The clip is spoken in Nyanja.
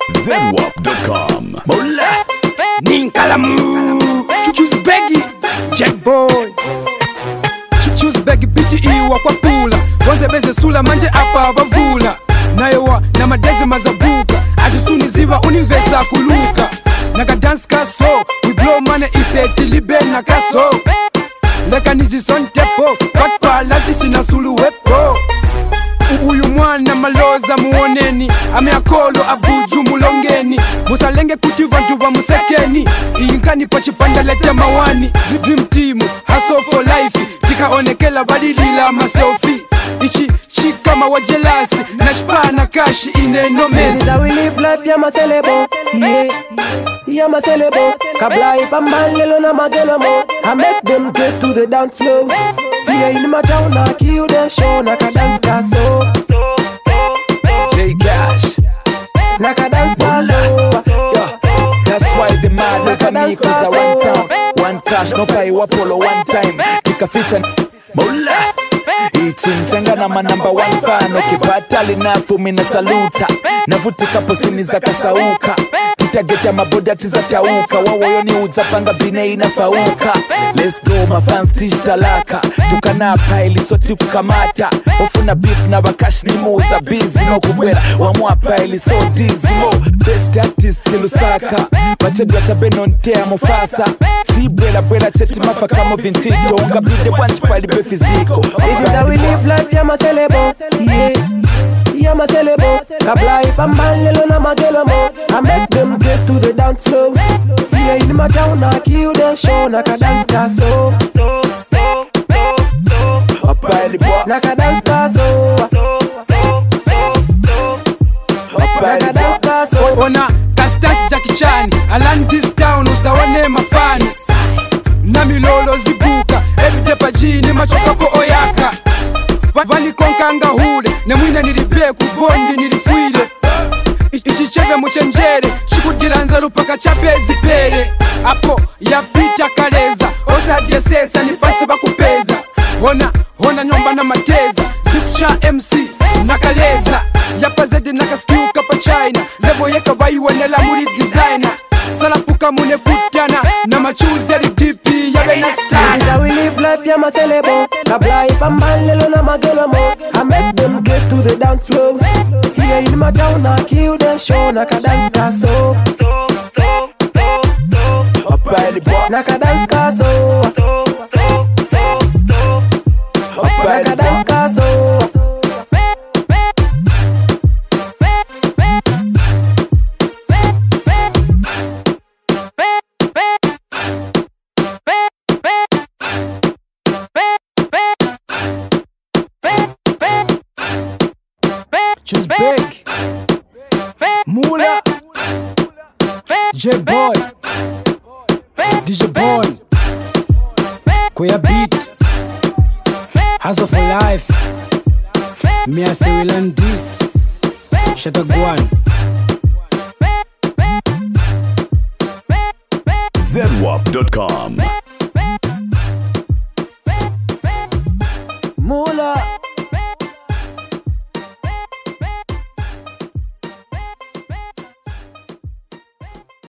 ZWAP.com. Mola Ninkalamu Choose Beggy Jack Boy Choose Beggy BTE wa kwa pula Wanze beze sula manje apa bavula Naewa na madeze mazabuka Adusuni ziva univesa kuluka Naga dance kaso We blow money ise tilibe na kaso Leka nizi son tepo Patpa lafi sina sulu wepo Uyu mwana maloza muoneni Ameakolo abuju mulongeni Musalenge kuti vantu va musekeni Iyinkani pachipanda lete mawani Dream team, hustle for life Tikaonekela badilila maselfie Ichi kama wajelasi Nashpana kashi ineno mesi This is how we live life, ya maselebo Ya maselebo Kabla ipamban lelo na magelo mo I make them get to the dance floor Here in my town, I kill the show Naka dance kaso J Cash. Naka dance kaso That's why the mad look at me cause I one town, one cash, no pay wapolo one time. Kika feature Mola Ichinchanga na manamba one fan. Ukipata linafu mina saluta Navutika posini za kasauka Tutageta maboda tiza tauka Wawoyo ni ujapanga bine inafauka. Let's go my fans tish talaka Tukanapa ili soti kukamata Ofuna beef na bakash ni muuza busy no kubwela Wamwapa ili so dizzy mo Best artist ilusaka Machedu ya chabeno ntea mufasa Si bwela cheti mafa kama vinchito Unga bide wanchipa ili befiziko. This is how we live life, ya maselebo Ya maselebo Kabla ipamban lelo na magelo mo I make them get to the dance floor Here in my town, I kill the show Naka dance kaso Naka dance kaso Naka dance kaso Ona kastas jakichani Aland this town usawane mafani Namilolo zibuka Everyday pajini machoka po oyaka Vani konkanga hule Nemwine nilibe kubondi nilifuile Ichicheve muchenjere Shikujiranza lupaka chapezi pere Apo ya pita kaleza Osa jesesa nipase bakupeza Hona nyomba na mateza Zikucha MC nakaleza Yapa zedi nakaskiuka pa China Levo yeka vaiwa nela muri designer Salapuka mune kutana Na machoose dari DP ya bena stana. This is how we live life, ya maselebo Kabla ipamban lelo na magelo mo I make them get to the dance floor Here in my town, I kill the show Naka dance kaso Naka dance kaso Naka dance kaso Choose Big Mula J Boy DJ Boy Koya Beat Hustle for life Me I say we learn this Shatagwan ZWAP.com.